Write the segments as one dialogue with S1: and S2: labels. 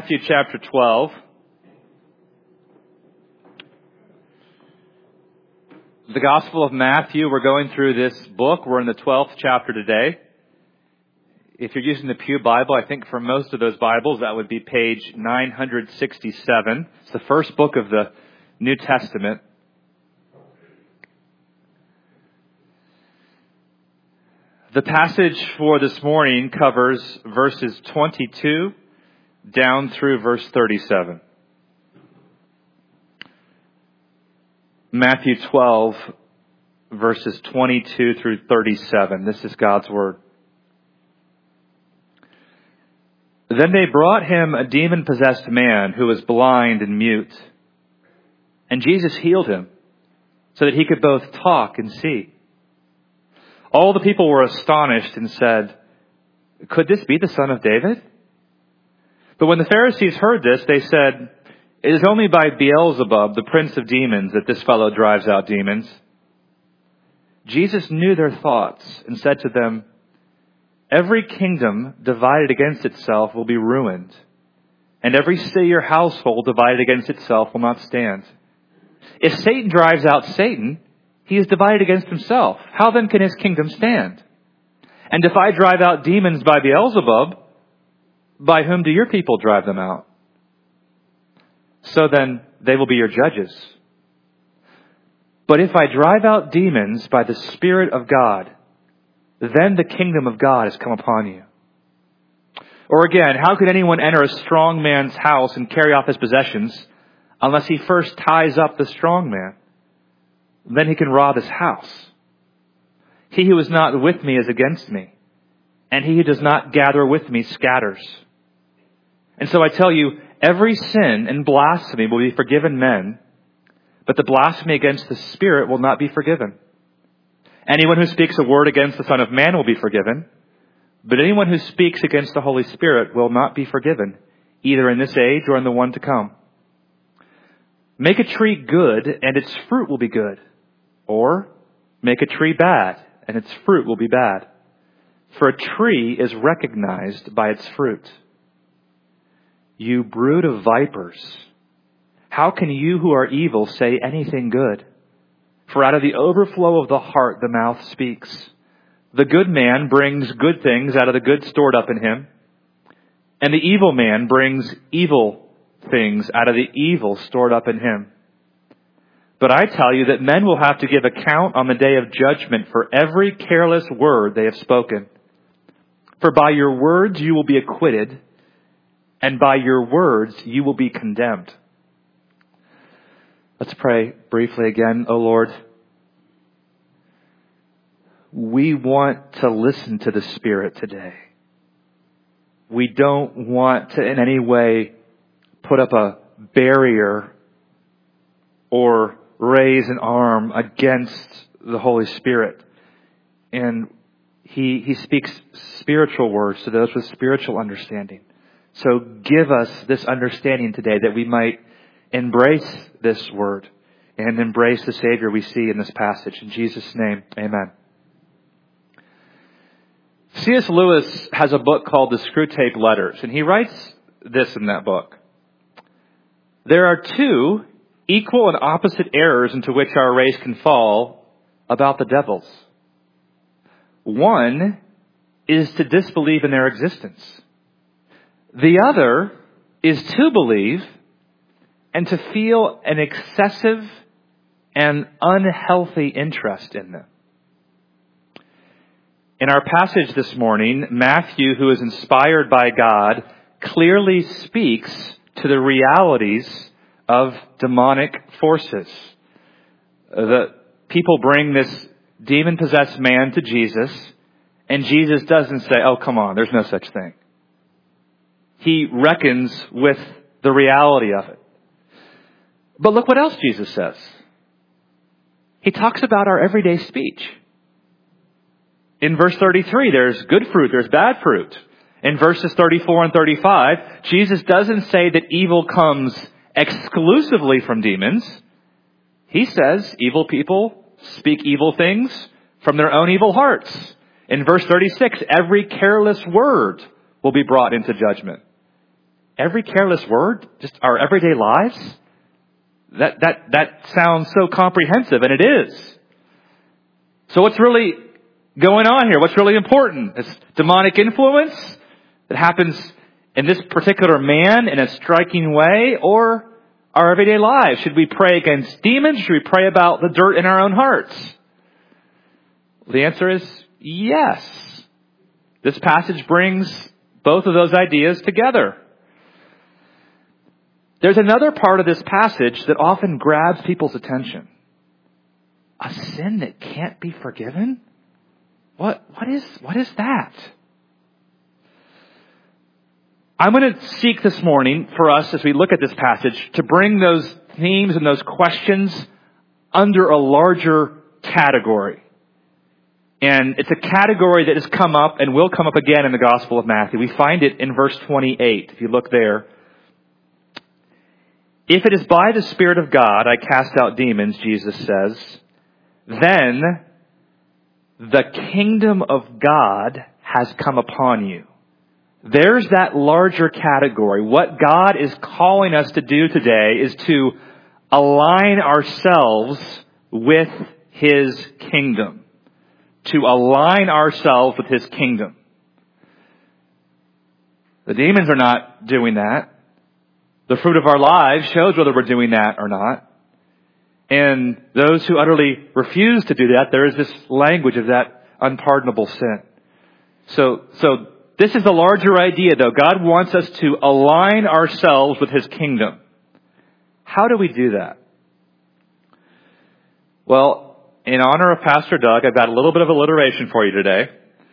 S1: Matthew chapter 12. The Gospel of Matthew, we're going through this book. We're in the 12th chapter today. If you're using the Pew Bible, I think for most of those Bibles, that would be page 967. It's the first book of the New Testament. The passage for this morning covers verses 22 down through verse 37. Matthew 12, verses 22 through 37. This is God's Word. Then they brought him a demon-possessed man who was blind and mute. And Jesus healed him so that he could both talk and see. All the people were astonished and said, "Could this be the son of David?" But when the Pharisees heard this, they said, "It is only by Beelzebub, the prince of demons, that this fellow drives out demons." Jesus knew their thoughts and said to them, "Every kingdom divided against itself will be ruined, and every city or household divided against itself will not stand. If Satan drives out Satan, he is divided against himself. How then can his kingdom stand? And if I drive out demons by Beelzebub, by whom do your people drive them out? So then they will be your judges. But if I drive out demons by the Spirit of God, then the kingdom of God has come upon you. Or again, how could anyone enter a strong man's house and carry off his possessions unless he first ties up the strong man? Then he can rob his house. He who is not with me is against me, and he who does not gather with me scatters. And so I tell you, every sin and blasphemy will be forgiven men, but the blasphemy against the Spirit will not be forgiven. Anyone who speaks a word against the Son of Man will be forgiven, but anyone who speaks against the Holy Spirit will not be forgiven, either in this age or in the one to come. Make a tree good, and its fruit will be good. Or make a tree bad, and its fruit will be bad. For a tree is recognized by its fruit. You brood of vipers, how can you who are evil say anything good? For out of the overflow of the heart the mouth speaks. The good man brings good things out of the good stored up in him, and the evil man brings evil things out of the evil stored up in him. But I tell you that men will have to give account on the day of judgment for every careless word they have spoken. For by your words you will be acquitted, and by your words you will be condemned. Let's pray briefly again. O Lord, we want to listen to the Spirit today. We don't want to in any way put up a barrier or raise an arm against the Holy Spirit. And He speaks spiritual words to those with spiritual understanding. So give us this understanding today that we might embrace this word and embrace the Savior we see in this passage. In Jesus' name, amen. C.S. Lewis has a book called The Screwtape Letters, and he writes this in that book. There are two equal and opposite errors into which our race can fall about the devils. One is to disbelieve in their existence. The other is to believe and to feel an excessive and unhealthy interest in them. In our passage this morning, Matthew, who is inspired by God, clearly speaks to the realities of demonic forces. The people bring this demon-possessed man to Jesus, and Jesus doesn't say, "Oh, come on, there's no such thing." He reckons with the reality of it. But look what else Jesus says. He talks about our everyday speech. In verse 33, there's good fruit, there's bad fruit. In verses 34 and 35, Jesus doesn't say that evil comes exclusively from demons. He says evil people speak evil things from their own evil hearts. In verse 36, every careless word will be brought into judgment. every careless word, just our everyday lives? That sounds so comprehensive, and it is. So what's really going on here? What's really important? It's demonic influence that happens in this particular man in a striking way, or our everyday lives? Should we pray against demons? Should we pray about the dirt in our own hearts? The answer is yes. This passage brings both of those ideas together. There's another part of this passage that often grabs people's attention. A sin that can't be forgiven? What is that? I'm going to seek this morning for us, as we look at this passage, to bring those themes and those questions under a larger category. And it's a category that has come up and will come up again in the Gospel of Matthew. We find it in verse 28, if you look there. If it is by the Spirit of God I cast out demons, Jesus says, then the kingdom of God has come upon you. There's that larger category. What God is calling us to do today is to align ourselves with His kingdom. To align ourselves with His kingdom. The demons are not doing that. The fruit of our lives shows whether we're doing that or not. And those who utterly refuse to do that, there is this language of that unpardonable sin. So this is the larger idea, though. God wants us to align ourselves with His kingdom. How do we do that? Well, in honor of Pastor Doug, I've got a little bit of alliteration for you today.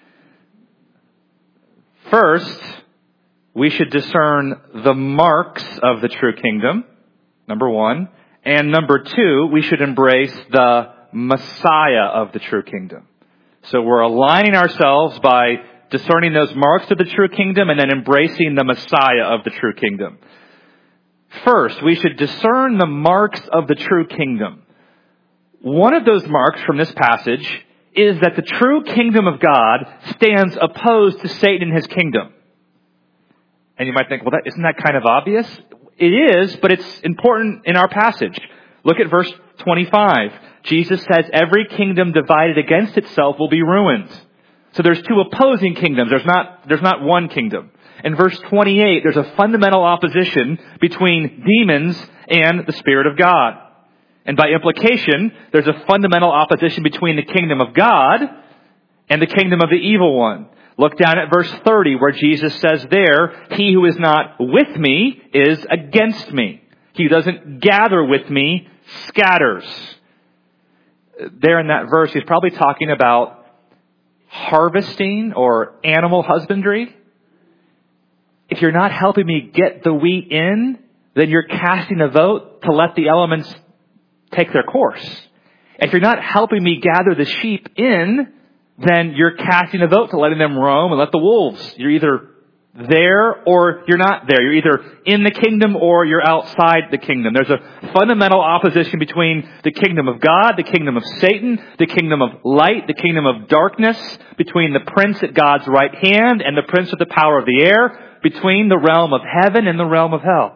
S1: First, we should discern the marks of the true kingdom, number one. And number two, we should embrace the Messiah of the true kingdom. So we're aligning ourselves by discerning those marks of the true kingdom and then embracing the Messiah of the true kingdom. First, we should discern the marks of the true kingdom. One of those marks from this passage is that the true kingdom of God stands opposed to Satan and his kingdom. And you might think, well, isn't that kind of obvious? It is, but it's important in our passage. Look at verse 25. Jesus says, every kingdom divided against itself will be ruined. So there's two opposing kingdoms. There's not one kingdom. In verse 28, there's a fundamental opposition between demons and the Spirit of God. And by implication, there's a fundamental opposition between the kingdom of God and the kingdom of the evil one. Look down at verse 30 where Jesus says there, he who is not with me is against me. He who doesn't gather with me scatters. There in that verse, he's probably talking about harvesting or animal husbandry. If you're not helping me get the wheat in, then you're casting a vote to let the elements take their course. If you're not helping me gather the sheep in, then you're casting a vote to letting them roam and let the wolves. You're either there or you're not there. You're either in the kingdom or you're outside the kingdom. There's a fundamental opposition between the kingdom of God, the kingdom of Satan, the kingdom of light, the kingdom of darkness, between the prince at God's right hand and the prince of the power of the air, between the realm of heaven and the realm of hell.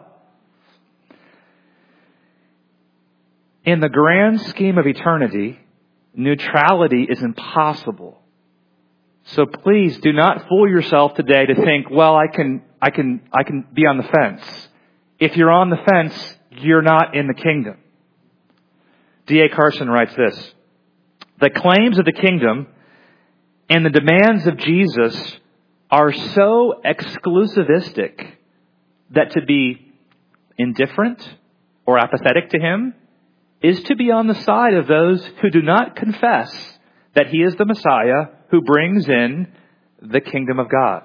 S1: In the grand scheme of eternity, neutrality is impossible. So please do not fool yourself today to think, well, I can be on the fence. If you're on the fence, you're not in the kingdom. D.A. Carson writes this: the claims of the kingdom and the demands of Jesus are so exclusivistic that to be indifferent or apathetic to Him is to be on the side of those who do not confess that He is the Messiah who brings in the kingdom of God.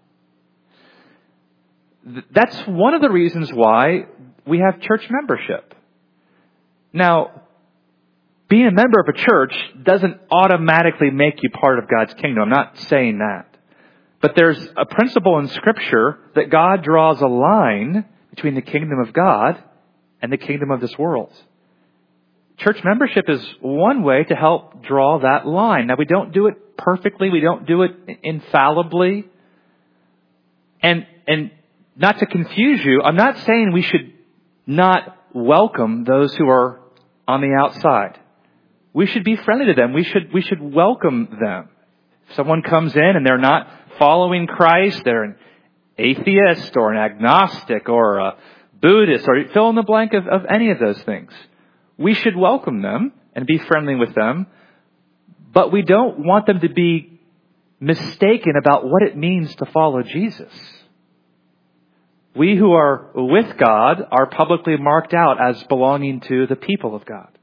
S1: That's one of the reasons why we have church membership. Now, being a member of a church doesn't automatically make you part of God's kingdom. I'm not saying that. But there's a principle in Scripture that God draws a line between the kingdom of God and the kingdom of this world. Church membership is one way to help draw that line. Now, we don't do it perfectly. We don't do it infallibly. And not to confuse you, I'm not saying we should not welcome those who are on the outside. We should be friendly to them. We should welcome them. If someone comes in and they're not following Christ, they're an atheist or an agnostic or a Buddhist or fill in the blank of any of those things. We should welcome them and be friendly with them, but we don't want them to be mistaken about what it means to follow Jesus. We who are with God are publicly marked out as belonging to the people of God.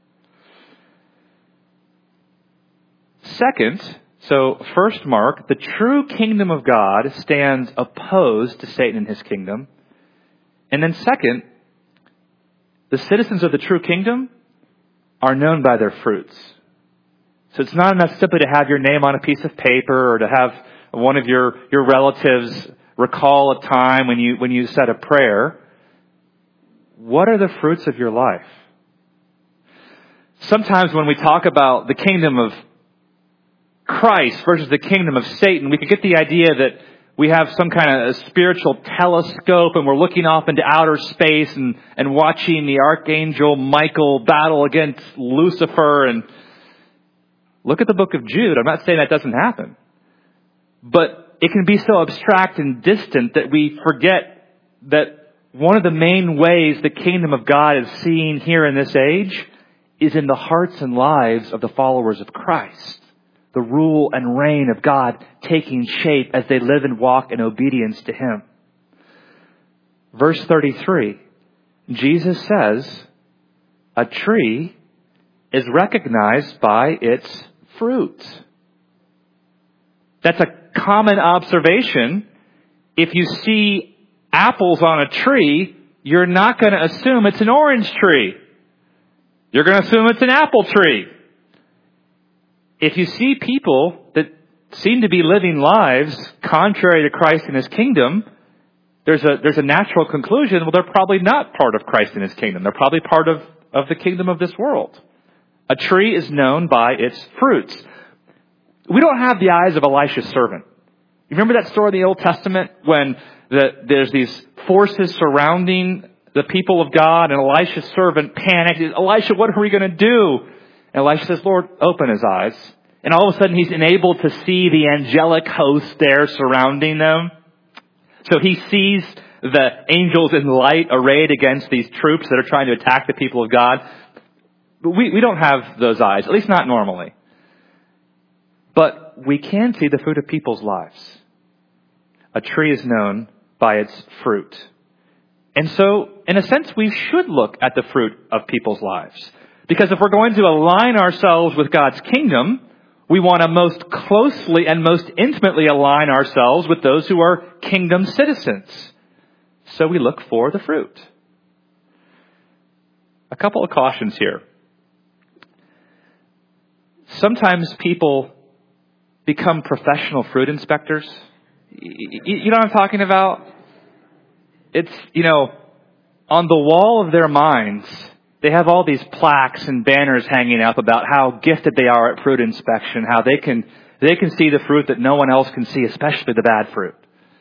S1: Second, so first mark, the true kingdom of God stands opposed to Satan and his kingdom. And then second, the citizens of the true kingdom are known by their fruits. So it's not enough simply to have your name on a piece of paper or to have one of your relatives recall a time when you said a prayer. What are the fruits of your life? Sometimes when we talk about the kingdom of Christ versus the kingdom of Satan, we could get the idea that we have some kind of spiritual telescope and we're looking off into outer space and watching the archangel Michael battle against Lucifer. And look at the book of Jude. I'm not saying that doesn't happen. But it can be so abstract and distant that we forget that one of the main ways the kingdom of God is seen here in this age is in the hearts and lives of the followers of Christ. The rule and reign of God taking shape as they live and walk in obedience to Him. Verse 33, Jesus says, a tree is recognized by its fruit. That's a common observation. If you see apples on a tree, you're not going to assume it's an orange tree. You're going to assume it's an apple tree. If you see people that seem to be living lives contrary to Christ and His kingdom, there's a natural conclusion, well, they're probably not part of Christ and His kingdom. They're probably part of the kingdom of this world. A tree is known by its fruits. We don't have the eyes of Elisha's servant. You remember that story in the Old Testament when there's these forces surrounding the people of God and Elisha's servant panicked. Elisha, what are we going to do? And Elisha says, Lord, open his eyes. And all of a sudden he's enabled to see the angelic host there surrounding them. So he sees the angels in light arrayed against these troops that are trying to attack the people of God. But we don't have those eyes, at least not normally. But we can see the fruit of people's lives. A tree is known by its fruit. And so, in a sense, we should look at the fruit of people's lives. Because if we're going to align ourselves with God's kingdom, we want to most closely and most intimately align ourselves with those who are kingdom citizens. So we look for the fruit. A couple of cautions here. Sometimes people become professional fruit inspectors. You know what I'm talking about? It's, on the wall of their minds, they have all these plaques and banners hanging up about how gifted they are at fruit inspection, how they can see the fruit that no one else can see, especially the bad fruit.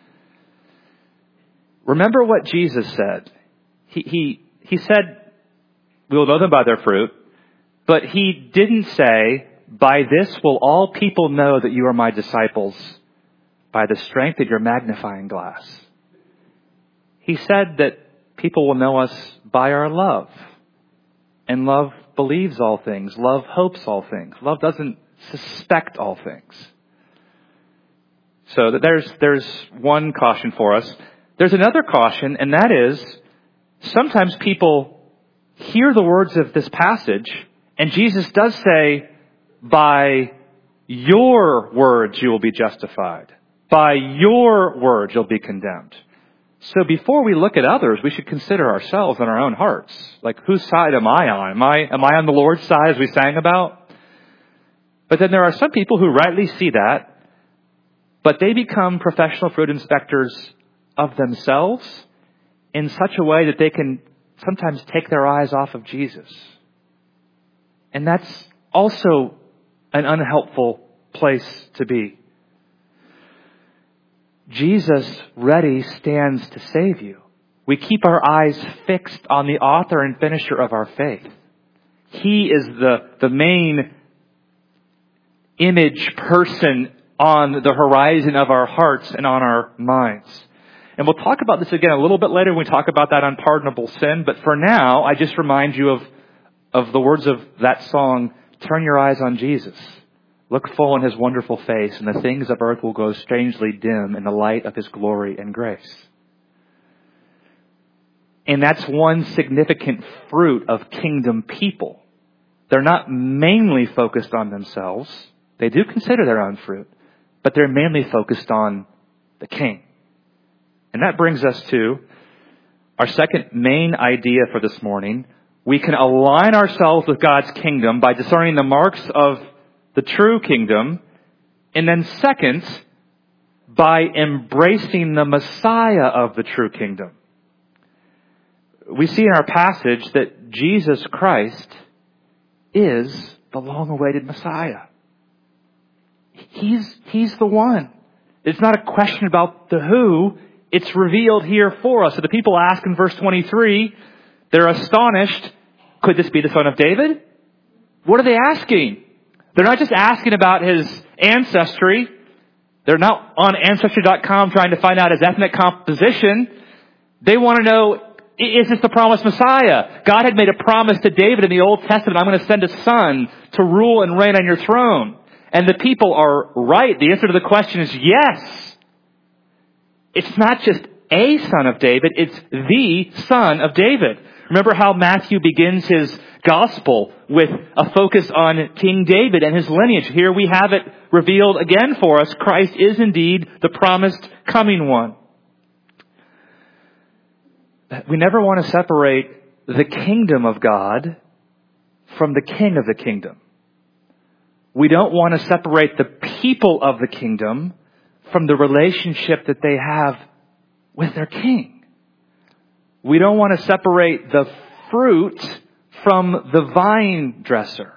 S1: Remember what Jesus said. He said, we will know them by their fruit, but He didn't say, by this will all people know that you are my disciples, by the strength of your magnifying glass. He said that people will know us by our love. And love believes all things. Love hopes all things. Love doesn't suspect all things. So there's one caution for us. There's another caution, and that is, sometimes people hear the words of this passage, and Jesus does say, by your words you will be justified. By your words you'll be condemned. So before we look at others, we should consider ourselves in our own hearts. Like, whose side am I on? Am I on the Lord's side, as we sang about? But then there are some people who rightly see that, but they become professional fruit inspectors of themselves in such a way that they can sometimes take their eyes off of Jesus. And that's also an unhelpful place to be. Jesus ready stands to save you. We keep our eyes fixed on the author and finisher of our faith. He is the main image person on the horizon of our hearts and on our minds. And we'll talk about this again a little bit later when we talk about that unpardonable sin. But for now, I just remind you of the words of that song, "Turn your eyes on Jesus. Look full in His wonderful face, and the things of earth will grow strangely dim in the light of His glory and grace." And that's one significant fruit of kingdom people. They're not mainly focused on themselves. They do consider their own fruit, but they're mainly focused on the King. And that brings us to our second main idea for this morning. We can align ourselves with God's kingdom by discerning the marks of the true kingdom. And then second, by embracing the Messiah of the true kingdom. We see in our passage that Jesus Christ is the long-awaited Messiah. He's the one. It's not a question about the who. It's revealed here for us. So the people ask in verse 23, they're astonished. Could this be the son of David? What are they asking? They're not just asking about his ancestry. They're not on Ancestry.com trying to find out his ethnic composition. They want to know, is this the promised Messiah? God had made a promise to David in the Old Testament, I'm going to send a son to rule and reign on your throne. And the people are right. The answer to the question is yes. It's not just a son of David, it's the son of David. Remember how Matthew begins his gospel with a focus on King David and his lineage. Here we have it revealed again for us. Christ is indeed the promised coming one. We never want to separate the kingdom of God from the king of the kingdom. We don't want to separate the people of the kingdom from the relationship that they have with their king. We don't want to separate the fruit from the vine dresser.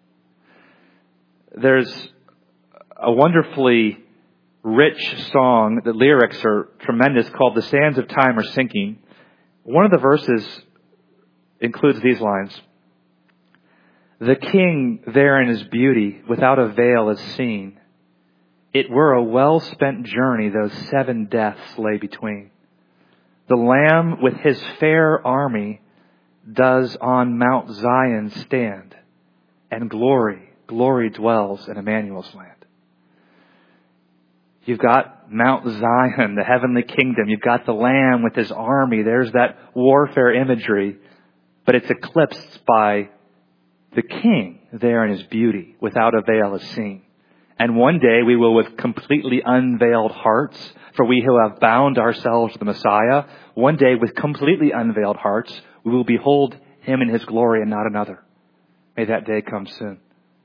S1: There's a wonderfully rich song, the lyrics are tremendous, called "The Sands of Time Are Sinking." One of the verses includes these lines. "The king there in his beauty without a veil is seen. It were a well-spent journey those 7 deaths lay between. The Lamb with his fair army does on Mount Zion stand, and glory dwells in Emmanuel's land." You've got Mount Zion, the heavenly kingdom. You've got the Lamb with his army. There's that warfare imagery. But it's eclipsed by the King there in his beauty, without a veil is seen. And one day we will, with completely unveiled hearts, for we who have bound ourselves to the Messiah, one day with completely unveiled hearts, we will behold him in his glory and not another. May that day come soon.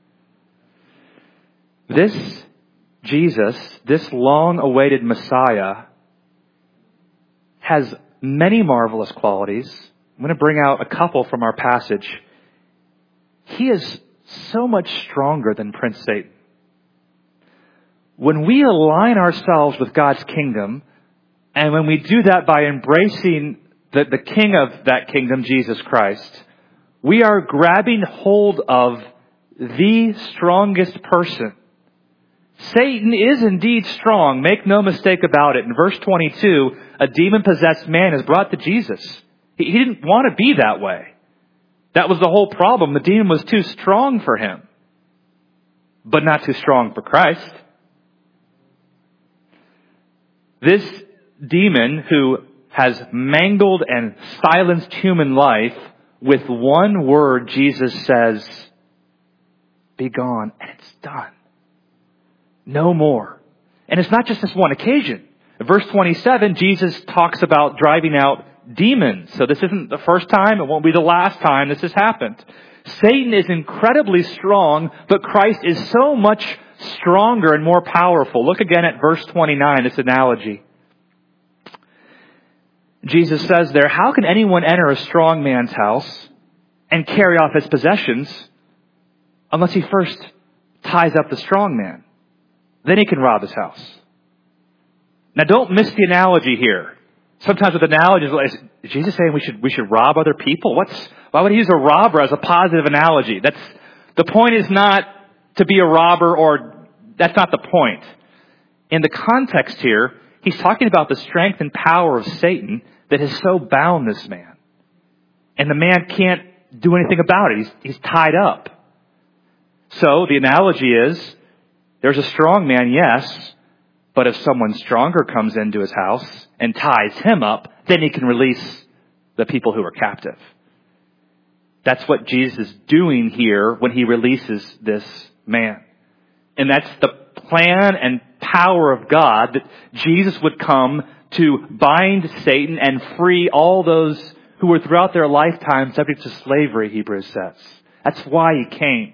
S1: This Jesus, this long-awaited Messiah, has many marvelous qualities. I'm going to bring out a couple from our passage. He is so much stronger than Prince Satan. When we align ourselves with God's kingdom, and when we do that by embracing the king of that kingdom, Jesus Christ, we are grabbing hold of the strongest person. Satan is indeed strong. Make no mistake about it. In verse 22, a demon-possessed man is brought to Jesus. He didn't want to be that way. That was the whole problem. The demon was too strong for him, but not too strong for Christ. This demon who has mangled and silenced human life, with one word, Jesus says, "Be gone," and it's done. No more. And it's not just this one occasion. In verse 27, Jesus talks about driving out demons. So this isn't the first time. It won't be the last time this has happened. Satan is incredibly strong, but Christ is so much stronger and more powerful. Look again at verse 29, this analogy. Jesus says there, "How can anyone enter a strong man's house and carry off his possessions unless he first ties up the strong man? Then he can rob his house." Now don't miss the analogy here. Sometimes with analogies, is Jesus saying we should rob other people? Why would he use a robber as a positive analogy? The point is not to be a robber, or that's not the point. In the context here, he's talking about the strength and power of Satan that has so bound this man. And the man can't do anything about it. He's tied up. So the analogy is, there's a strong man, yes, but if someone stronger comes into his house and ties him up, then he can release the people who are captive. That's what Jesus is doing here when he releases this man. And that's the plan and power of God, that Jesus would come to bind Satan and free all those who were throughout their lifetime subject to slavery, Hebrews says. That's why he came.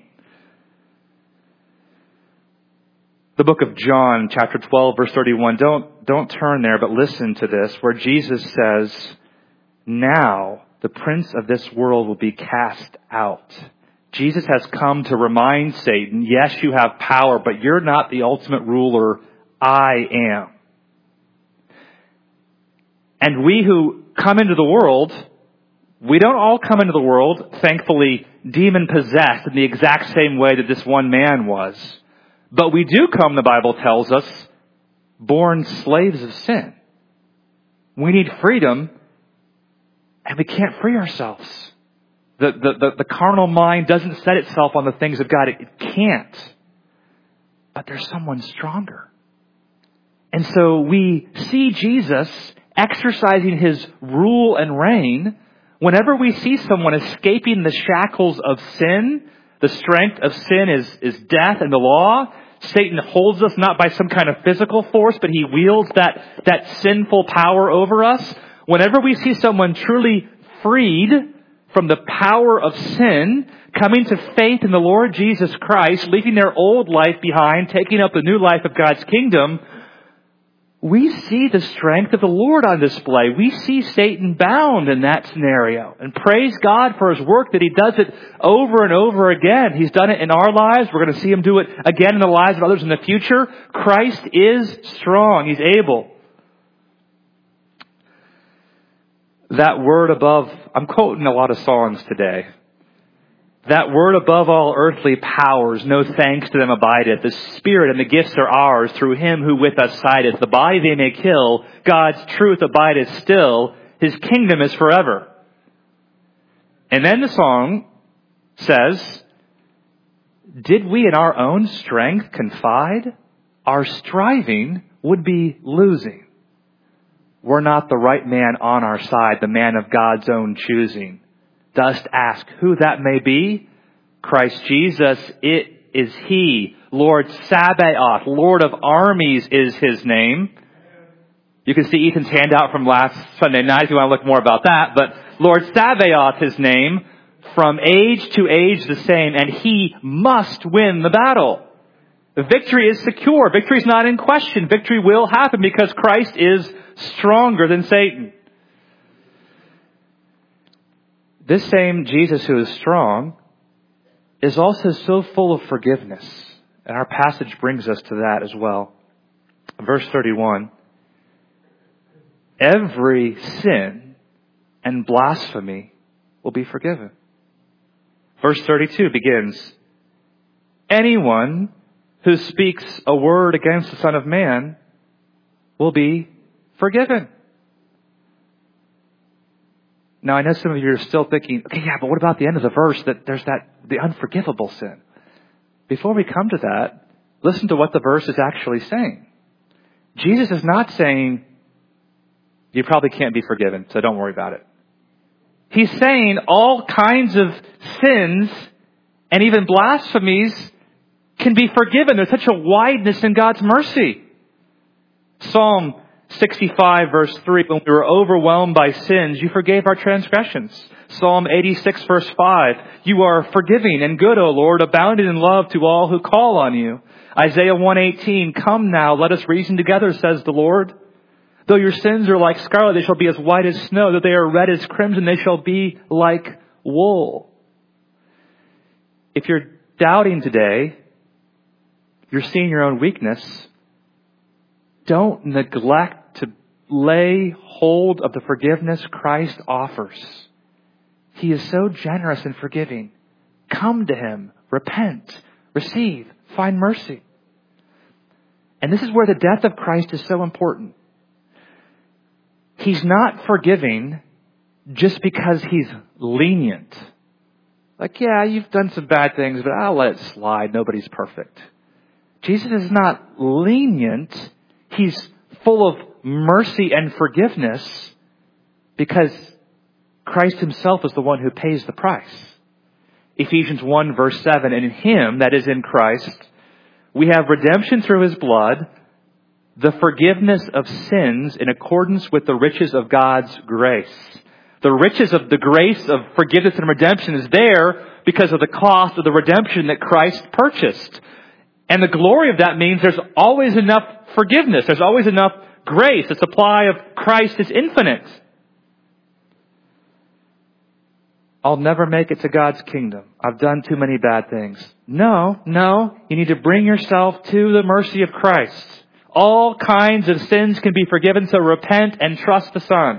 S1: The book of John, chapter 12, verse 31. Don't turn there, but listen to this, where Jesus says, now the prince of this world will be cast out. Jesus has come to remind Satan, yes, you have power, but you're not the ultimate ruler. I am. And we who come into the world, we don't all come into the world, thankfully, demon-possessed in the exact same way that this one man was. But we do come, the Bible tells us, born slaves of sin. We need freedom, and we can't free ourselves. The carnal mind doesn't set itself on the things of God. It can't. But there's someone stronger. And so we see Jesus exercising his rule and reign whenever we see someone escaping the shackles of sin. The strength of sin is death and the law. Satan holds us not by some kind of physical force, but he wields that sinful power over us. Whenever we see someone truly freed from the power of sin, coming to faith in the Lord Jesus Christ, leaving their old life behind, taking up the new life of God's kingdom, we see the strength of the Lord on display. We see Satan bound in that scenario. And praise God for his work that he does it over and over again. He's done it in our lives. We're going to see him do it again in the lives of others in the future. Christ is strong. He's able. That word above, I'm quoting a lot of songs today. That word above all earthly powers, no thanks to them abideth. The Spirit and the gifts are ours through him who with us sideth. The body they may kill, God's truth abideth still. His kingdom is forever. And then the song says, did we in our own strength confide? Our striving would be losing. We're not the right man on our side, the man of God's own choosing. Dost ask who that may be? Christ Jesus, it is he. Lord Sabaoth, Lord of armies is his name. You can see Ethan's handout from last Sunday night if you want to look more about that. But Lord Sabaoth, his name, from age to age the same, and he must win the battle. The victory is secure. Victory is not in question. Victory will happen because Christ is stronger than Satan. This same Jesus who is strong is also so full of forgiveness. And our passage brings us to that as well. Verse 31. Every sin and blasphemy will be forgiven. Verse 32 begins, anyone who speaks a word against the Son of Man will be forgiven. Now, I know some of you are still thinking, okay, yeah, but what about the end of the verse that there's the unforgivable sin? Before we come to that, listen to what the verse is actually saying. Jesus is not saying, you probably can't be forgiven, so don't worry about it. He's saying all kinds of sins and even blasphemies can be forgiven. There's such a wideness in God's mercy. Psalm 65 verse 3, when we were overwhelmed by sins, you forgave our transgressions. Psalm 86 verse 5, you are forgiving and good, O Lord, abounding in love to all who call on you. Isaiah 1:18, come now, let us reason together, says the Lord. Though your sins are like scarlet, they shall be as white as snow. Though they are red as crimson, they shall be like wool. If you're doubting today, you're seeing your own weakness, don't neglect to lay hold of the forgiveness Christ offers. He is so generous and forgiving. Come to Him, repent, receive, find mercy. And this is where the death of Christ is so important. He's not forgiving just because He's lenient. Like, yeah, you've done some bad things, but I'll let it slide. Nobody's perfect. Jesus is not lenient. He's full of mercy and forgiveness because Christ Himself is the one who pays the price. Ephesians 1 verse 7, in Him, that is in Christ, we have redemption through His blood, the forgiveness of sins in accordance with the riches of God's grace. The riches of the grace of forgiveness and redemption is there because of the cost of the redemption that Christ purchased. And the glory of that means there's always enough forgiveness. There's always enough grace. The supply of Christ is infinite. I'll never make it to God's kingdom. I've done too many bad things. No. You need to bring yourself to the mercy of Christ. All kinds of sins can be forgiven, so repent and trust the Son.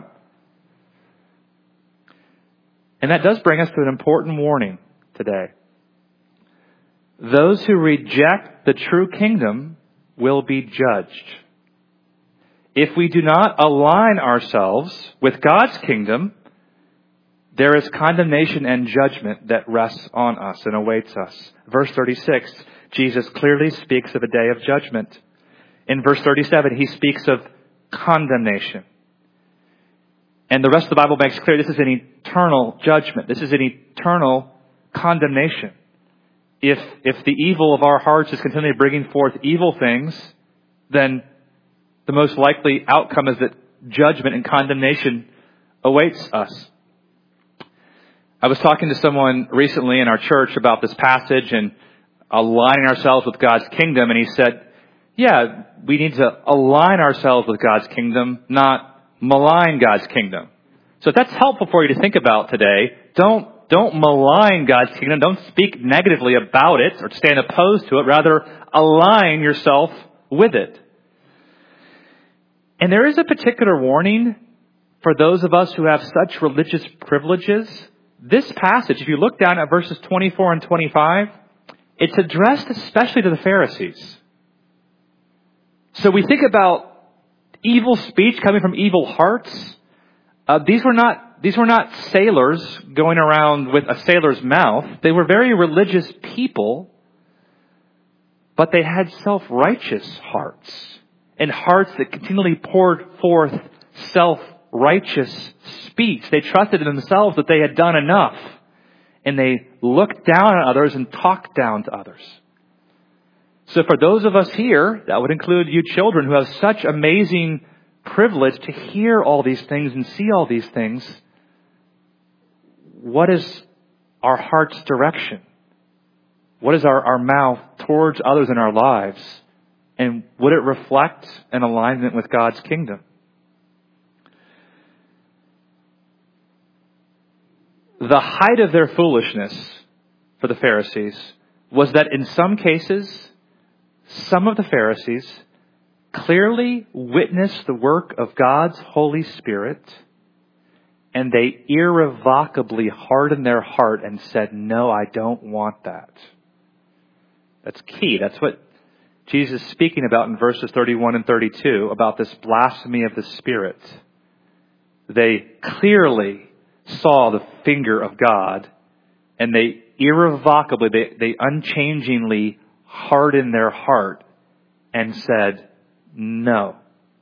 S1: And that does bring us to an important warning today. Those who reject the true kingdom will be judged. If we do not align ourselves with God's kingdom, there is condemnation and judgment that rests on us and awaits us. Verse 36, Jesus clearly speaks of a day of judgment. In verse 37, He speaks of condemnation. And the rest of the Bible makes clear this is an eternal judgment. This is an eternal condemnation. If the evil of our hearts is continually bringing forth evil things, then the most likely outcome is that judgment and condemnation awaits us. I was talking to someone recently in our church about this passage and aligning ourselves with God's kingdom, and he said, yeah, we need to align ourselves with God's kingdom, not malign God's kingdom. So if that's helpful for you to think about today, don't malign God's kingdom. Don't speak negatively about it or stand opposed to it. Rather, align yourself with it. And there is a particular warning for those of us who have such religious privileges. This passage, if you look down at verses 24 and 25, it's addressed especially to the Pharisees. So we think about evil speech coming from evil hearts. These were not sailors going around with a sailor's mouth. They were very religious people, but they had self-righteous hearts and hearts that continually poured forth self-righteous speech. They trusted in themselves that they had done enough, and they looked down on others and talked down to others. So for those of us here, that would include you children who have such amazing privilege to hear all these things and see all these things, what is our heart's direction? What is our mouth towards others in our lives? And would it reflect an alignment with God's kingdom? The height of their foolishness for the Pharisees was that in some cases, some of the Pharisees clearly witnessed the work of God's Holy Spirit, and they irrevocably hardened their heart and said, no, I don't want that. That's key. That's what Jesus is speaking about in verses 31 and 32 about this blasphemy of the Spirit. They clearly saw the finger of God, and they irrevocably, they unchangingly hardened their heart and said, no.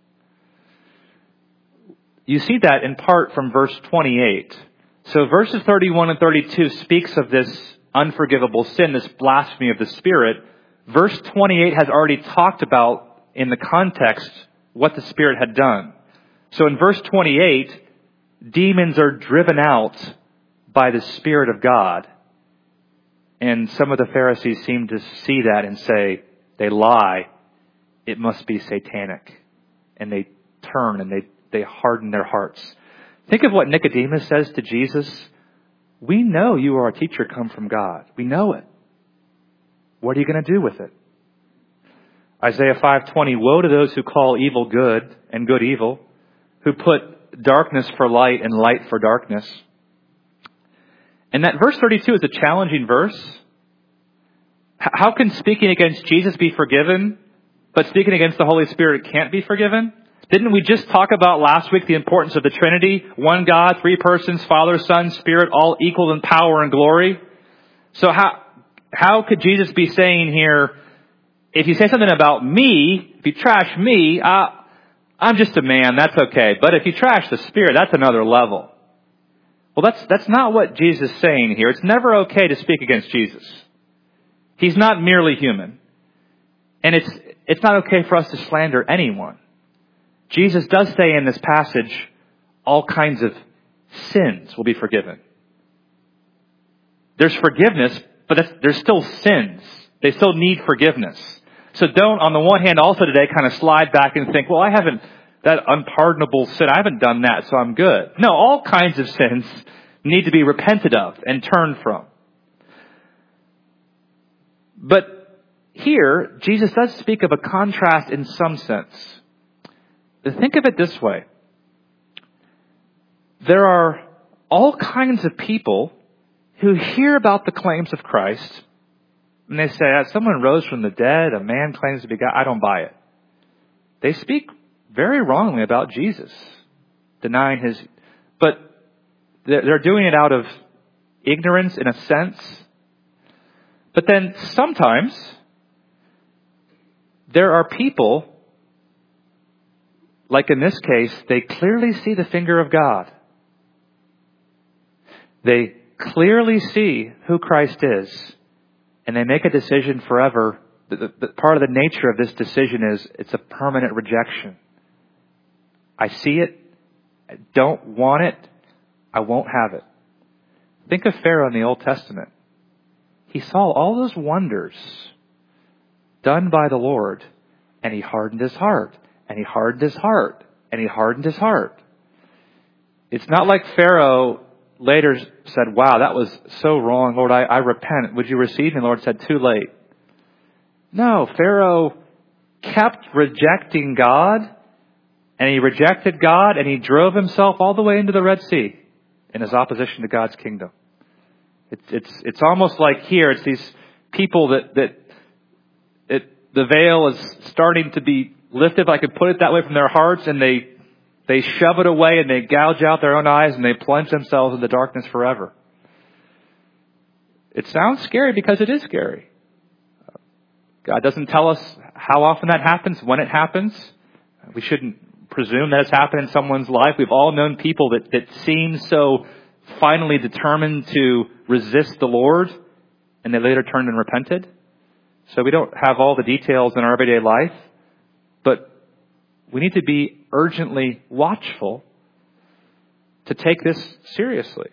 S1: You see that in part from verse 28. So verses 31 and 32 speaks of this unforgivable sin, this blasphemy of the Spirit. Verse 28 has already talked about, in the context, what the Spirit had done. So in verse 28, demons are driven out by the Spirit of God. And some of the Pharisees seem to see that and say, they lie. It must be satanic. And they turn and they harden their hearts. Think of what Nicodemus says to Jesus. We know you are a teacher come from God. We know it. What are you going to do with it? Isaiah 5:20, woe to those who call evil good and good evil, who put darkness for light and light for darkness. And that verse 32 is a challenging verse. How can speaking against Jesus be forgiven, but speaking against the Holy Spirit can't be forgiven? Didn't we just talk about last week the importance of the Trinity? One God, three persons, Father, Son, Spirit, all equal in power and glory. So how could Jesus be saying here, if you say something about me, if you trash me, I'm just a man, that's okay. But if you trash the Spirit, that's another level. Well, that's not what Jesus is saying here. It's never okay to speak against Jesus. He's not merely human. And it's not okay for us to slander anyone. Jesus does say in this passage, all kinds of sins will be forgiven. There's forgiveness, but there's still sins. They still need forgiveness. So don't, on the one hand, also today kind of slide back and think, well, I haven't, that unpardonable sin, I haven't done that, so I'm good. No, all kinds of sins need to be repented of and turned from. But here, Jesus does speak of a contrast in some sense. Think of it this way. There are all kinds of people who hear about the claims of Christ, and they say, someone rose from the dead, a man claims to be God. I don't buy it. They speak very wrongly about Jesus, denying his, but they're doing it out of ignorance in a sense. But then sometimes there are people, like in this case, they clearly see the finger of God. They clearly see who Christ is, and they make a decision forever. The part of the nature of this decision is it's a permanent rejection. I see it. I don't want it. I won't have it. Think of Pharaoh in the Old Testament. He saw all those wonders done by the Lord, and he hardened his heart, and he hardened his heart, and he hardened his heart. It's not like Pharaoh later said, wow, that was so wrong. Lord, I repent. Would you receive me? The Lord said, too late. No, Pharaoh kept rejecting God, and he rejected God, and he drove himself all the way into the Red Sea in his opposition to God's kingdom. It's almost like here, it's these people that the veil is starting to be lifted, if I could put it that way, from their hearts, and they shove it away and they gouge out their own eyes and they plunge themselves into darkness forever. It sounds scary because it is scary. God doesn't tell us how often that happens, when it happens. We shouldn't presume that it's happened in someone's life. We've all known people that seem so finally determined to resist the Lord, and they later turned and repented. So we don't have all the details in our everyday life, but we need to be urgently watchful to take this seriously.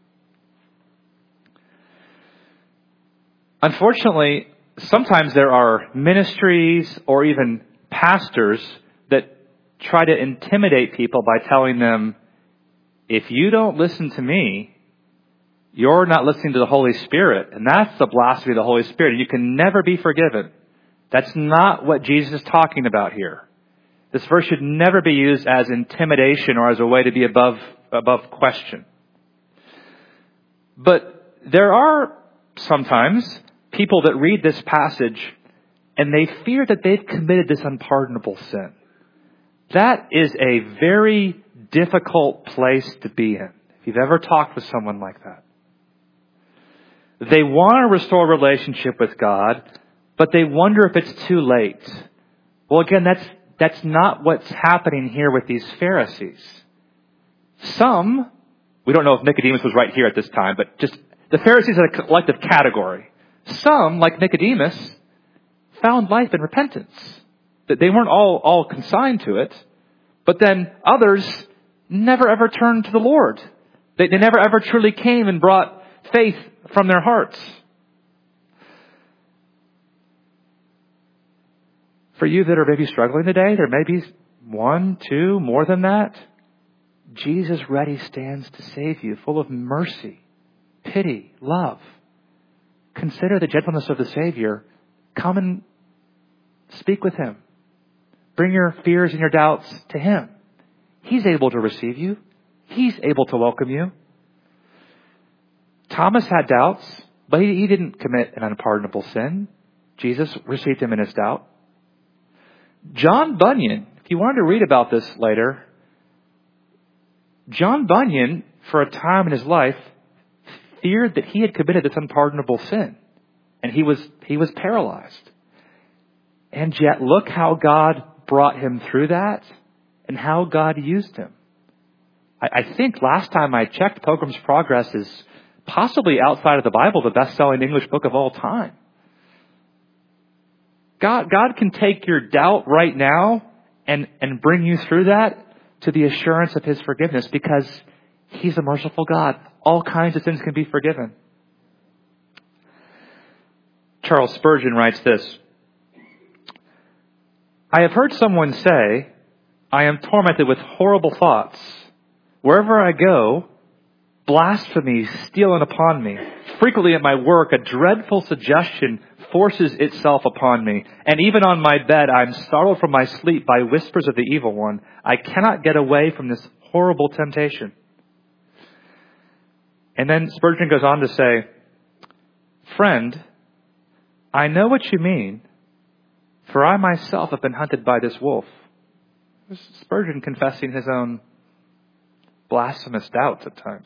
S1: Unfortunately, sometimes there are ministries or even pastors that try to intimidate people by telling them, if you don't listen to me, you're not listening to the Holy Spirit. And that's the blasphemy of the Holy Spirit. You can never be forgiven. That's not what Jesus is talking about here. This verse should never be used as intimidation or as a way to be above question. But there are sometimes people that read this passage and they fear that they've committed this unpardonable sin. That is a very difficult place to be in. If you've ever talked with someone like that. They want to restore a relationship with God, but they wonder if it's too late. Well, again, that's not what's happening here with these Pharisees. Some, we don't know if Nicodemus was right here at this time, but just the Pharisees are a collective category. Some, like Nicodemus, found life in repentance. That they weren't all consigned to it, but then others never ever turned to the Lord. They never ever truly came and brought faith from their hearts. For you that are maybe struggling today, there may be one, two, more than that. Jesus ready stands to save you, full of mercy, pity, love. Consider the gentleness of the Savior. Come and Speak with Him. Bring your fears and your doubts to Him. He's able to receive you. He's able to welcome you. Thomas had doubts, but he didn't commit an unpardonable sin. Jesus received him in his doubt. John Bunyan, if you wanted to read about this later, John Bunyan, for a time in his life, feared that he had committed this unpardonable sin. And he was paralyzed. And yet look how God brought him through that and how God used him. I think last time I checked, Pilgrim's Progress is possibly outside of the Bible the best-selling English book of all time. God can take your doubt right now and bring you through that to the assurance of His forgiveness because He's a merciful God. All kinds of sins can be forgiven. Charles Spurgeon writes this: I have heard someone say, I am tormented with horrible thoughts. Wherever I go, blasphemy stealing upon me. Frequently at my work, a dreadful suggestion forces itself upon me. And even on my bed, I am startled from my sleep by whispers of the evil one. I cannot get away from this horrible temptation. And then Spurgeon goes on to say, Friend, I know what you mean, for I myself have been hunted by this wolf. Spurgeon confessing his own blasphemous doubts at times.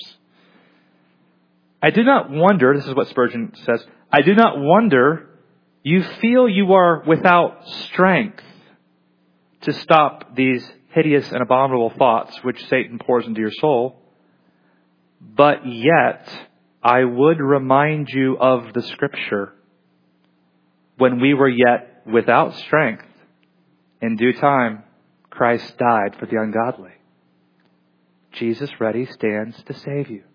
S1: I do not wonder, this is what Spurgeon says, I do not wonder you feel you are without strength to stop these hideous and abominable thoughts which Satan pours into your soul. But yet, I would remind you of the Scripture. When we were yet without strength, in due time, Christ died for the ungodly. Jesus ready stands to save you.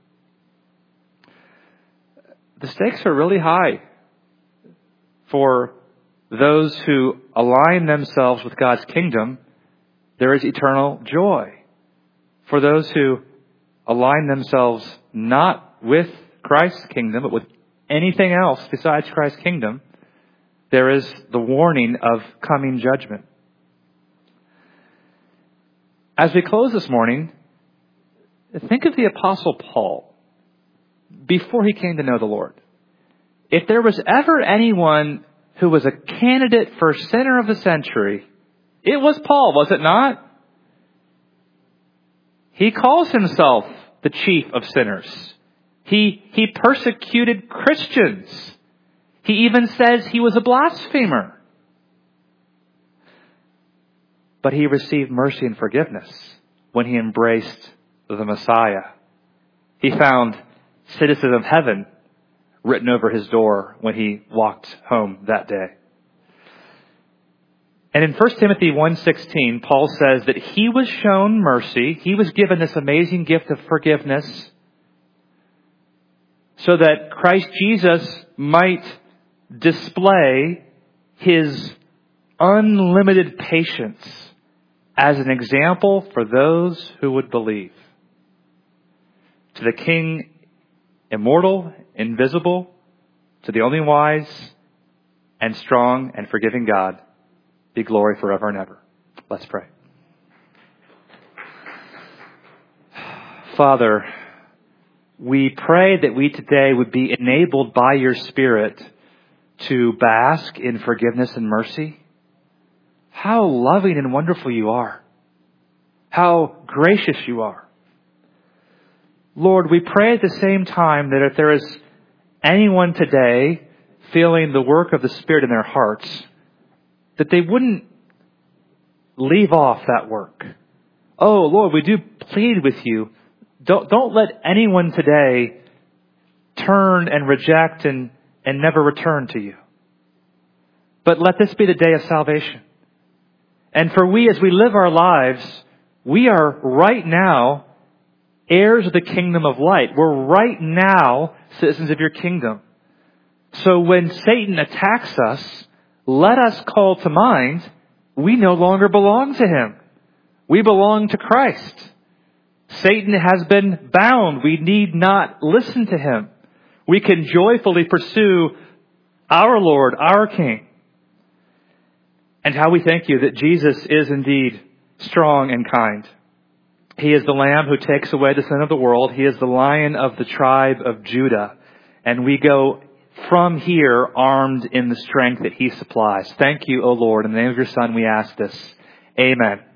S1: The stakes are really high for those who align themselves with God's kingdom. There is eternal joy. For those who align themselves not with Christ's kingdom, but with anything else besides Christ's kingdom, there is the warning of coming judgment. As we close this morning, think of the Apostle Paul before he came to know the Lord. If there was ever anyone who was a candidate for sinner of the century, it was Paul, was it not? He calls himself the chief of sinners. He persecuted Christians. He even says he was a blasphemer. But he received mercy and forgiveness when he embraced the Messiah. He found citizen of heaven written over his door when he walked home that day. And in 1 Timothy 1:16, Paul says that he was shown mercy. He was given this amazing gift of forgiveness so that Christ Jesus might display His unlimited patience as an example for those who would believe. To the King, immortal, invisible, to the only wise and strong and forgiving God, be glory forever and ever. Let's pray. Father, we pray that we today would be enabled by your Spirit to bask in forgiveness and mercy. How loving and wonderful you are. How gracious you are. Lord, we pray at the same time that if there is anyone today feeling the work of the Spirit in their hearts, that they wouldn't leave off that work. Oh, Lord, we do plead with you. Don't let anyone today turn and reject and never return to you. But let this be the day of salvation. And for we, as we live our lives, we are right now heirs of the kingdom of light. We're right now citizens of your kingdom. So when Satan attacks us, let us call to mind, we no longer belong to him. We belong to Christ. Satan has been bound. We need not listen to him. We can joyfully pursue our Lord, our King. And how we thank you that Jesus is indeed strong and kind. He is the Lamb who takes away the sin of the world. He is the Lion of the tribe of Judah. And we go from here armed in the strength that He supplies. Thank you, O Lord. In the name of your Son we ask this. Amen.